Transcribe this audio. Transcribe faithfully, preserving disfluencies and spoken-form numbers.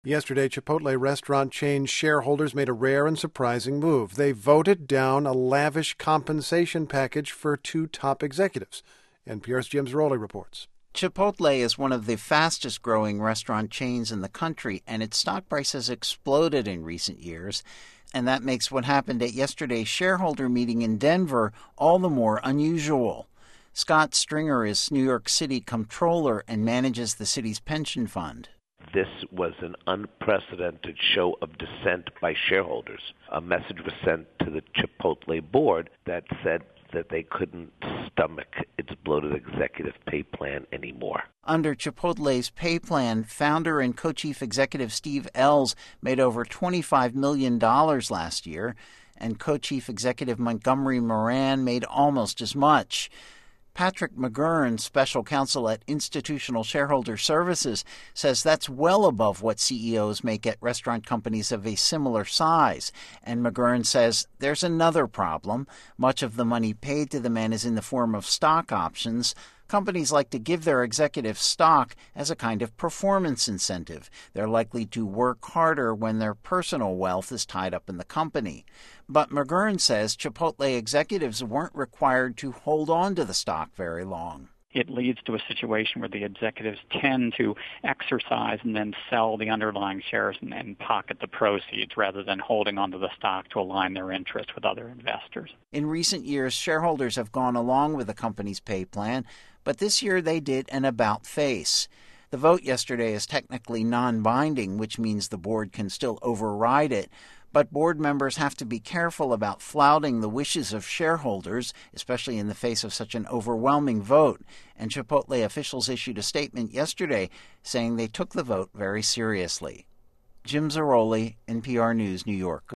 Yesterday, Chipotle restaurant chain shareholders made a rare and surprising move. They voted down a lavish compensation package for two top executives. N P R's Jim Zarroli reports. Chipotle is one of the fastest-growing restaurant chains in the country, and its stock price has exploded in recent years. And that makes what happened at yesterday's shareholder meeting in Denver all the more unusual. Scott Stringer is New York City comptroller and manages the city's pension fund. This was an unprecedented show of dissent by shareholders. A message was sent to the Chipotle board that said that they couldn't stomach its bloated executive pay plan anymore. Under Chipotle's pay plan, founder and co-chief executive Steve Ells made over twenty-five million dollars last year, and co-chief executive Montgomery Moran made almost as much. Patrick McGurn, special counsel at Institutional Shareholder Services, says that's well above what C E Os make at restaurant companies of a similar size. And McGurn says there's another problem. Much of the money paid to the men is in the form of stock options. Companies like to give their executives stock as a kind of performance incentive. They're likely to work harder when their personal wealth is tied up in the company. But McGurn says Chipotle executives weren't required to hold on to the stock very long. It leads to a situation where the executives tend to exercise and then sell the underlying shares and, and pocket the proceeds rather than holding onto the stock to align their interests with other investors. In recent years, shareholders have gone along with the company's pay plan, but this year they did an about-face. The vote yesterday is technically non-binding, which means the board can still override it. But board members have to be careful about flouting the wishes of shareholders, especially in the face of such an overwhelming vote. And Chipotle officials issued a statement yesterday saying they took the vote very seriously. Jim Zarroli, N P R News, New York.